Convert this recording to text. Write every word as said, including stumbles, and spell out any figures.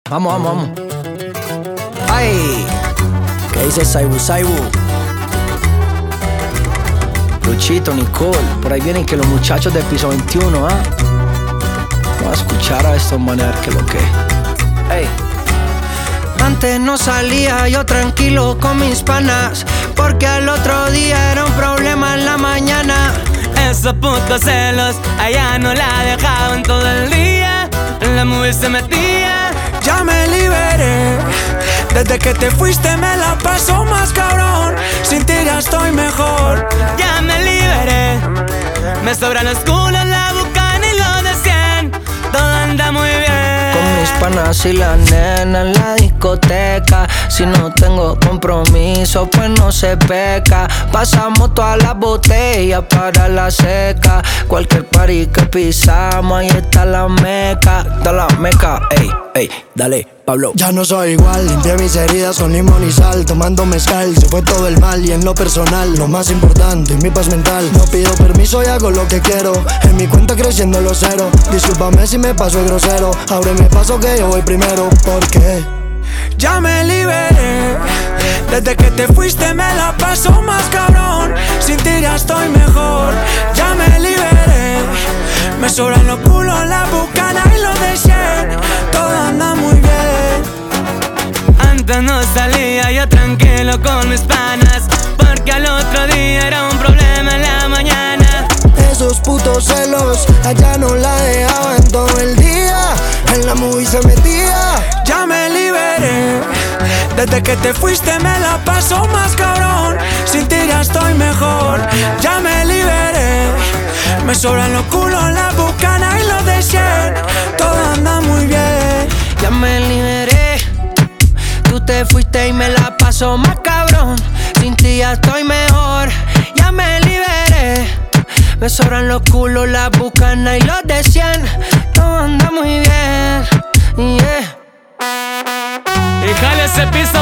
Vamos, vamos, vamos. Ay, ¿qué dice Saibu, Saibu? Luchito, Nicole, por ahí vienen que los muchachos de piso veintiuno, ¿ah? ¿eh? Vamos a escuchar a estos manes a ver qué lo que. Ey. Antes no salía yo tranquilo con mis panas, porque al otro día era un problema en la mañana. Esos putos celos, allá no la dejaban todo el día. En la movie se metía. Ya me liberé, desde que te fuiste me la paso más cabrón. Sin ti ya estoy mejor. Ya me liberé, me sobran los culos, la bucana y los de cien. Todo anda muy bien. Con mis panas y la nena en la discoteca. Si no tengo compromiso, pues no se peca. Pasamos todas las botellas para la seca. Cualquier party que pisamos, ahí está la meca. Da la meca, ey, ey, dale, Pablo. Ya no soy igual, limpié mis heridas con limón y sal. Tomando mezcal, se fue todo el mal. Y en lo personal, lo más importante, mi paz mental. No pido permiso y hago lo que quiero. En mi cuenta creciendo los ceros. Discúlpame si me paso el grosero. Ábreme paso que yo voy primero. Porque ya me liberé, desde que te fuiste me la paso más cabrón. Sin ti ya estoy mejor. Ya me liberé, me sobran los culos, la bucana y los de cien. Todo anda muy bien. Antes no salía yo tranquilo con mis panas, porque al otro día era un problema en la mañana. Esos putos celos, allá no la dejaban todo el día. En la movie se metía. Ya me liberé, desde que te fuiste me la paso más cabrón. Sin ti ya estoy mejor. Ya me liberé, me sobran los culos, la bucana y los de cien. Todo anda muy bien. Ya me liberé, tú te fuiste y me la paso más cabrón. Sin ti ya estoy mejor. Ya me liberé, me sobran los culos, la bucana y los de cien. Todo anda muy bien, yeah. Y jale ese piso